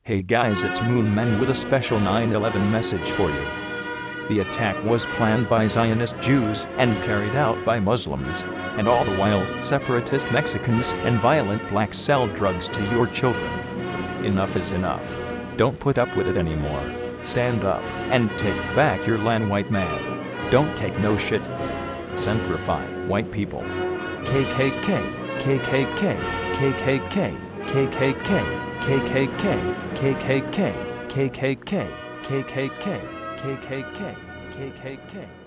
Hey guys, it's Moonman with a special 9/11 message for you. The attack was planned by Zionist Jews and carried out by Muslims, and all the while, separatist Mexicans and violent blacks sell drugs to your children. Enough is enough. Don't put up with it anymore. Stand up and take back your land, white man. Don't take no shit. Semper Fi, white people. KKK, KKK, KKK, KKK, KKK, KKK, KKK, KKK, KKK, KKK.